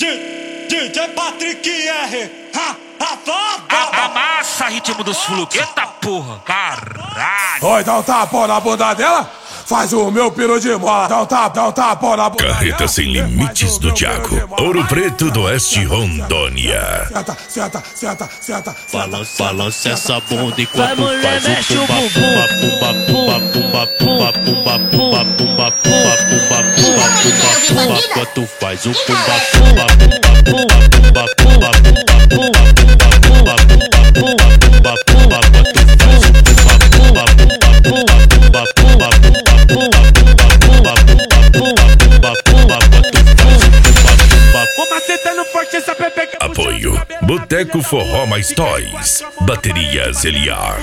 DJ Patrick R. Amassa ritmo dos fluxos. Eita porra, caralho. Oi, dá um tapão na bunda dela. Faz o meu piro de mola. Dá um tapão na bunda dela. Carreta Sem Limites do Thiago. Ouro Preto do Oeste, Rondônia. Senta. Balança essa bunda enquanto faz o pumba pumba pumba pumba pumba pumba pumba pumba pumba pumba pumba pumba enquanto faz o pumba pumba pumba pumba pumba pumba pumba pumba pumba pumba pumba enquanto faz o pumba pumba pumba pumba pumba Apoio Boteco Forró Mais Toys. Baterias Eliar.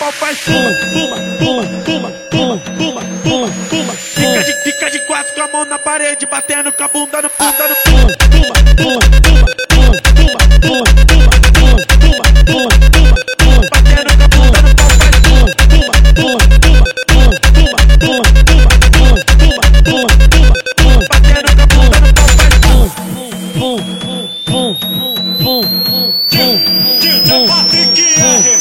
Fica de quatro com a mão na parede, batendo com a bunda no DJ Patrick R.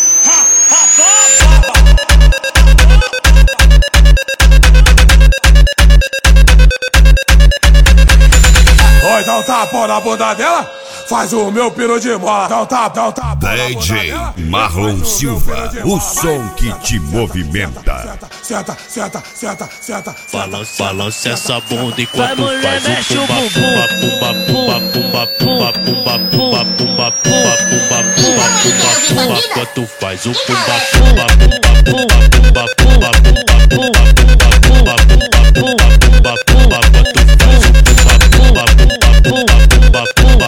Oi, dá um tapão na bunda dela. Faz o meu piro de mola. Dá um tapão. DJ Marlon Silva, o som que te movimenta. Senta. Balança essa bunda enquanto faz o pumba pumba pumba pumba pumba pumba pumba pumba pumba pumba pumba pumba enquanto faz o pumba pumba pumba pumba pumba pumba pumba pumba pumba pumba pumba enquanto faz o pumba pumba pumba pumba pumba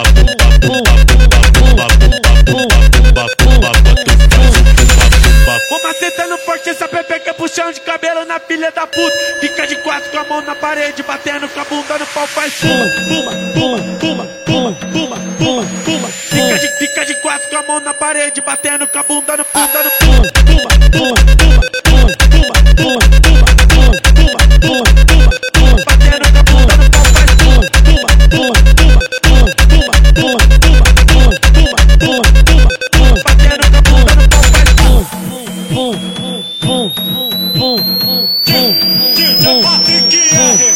vou macetando forte essa pepeca, puxão de cabelo na filha da puta. Fica de quatro com a mão na parede, batendo com a bunda no pau, faz puma. Fica de quatro com a mão na parede, batendo com a bunda no puma. DJ Patrick R.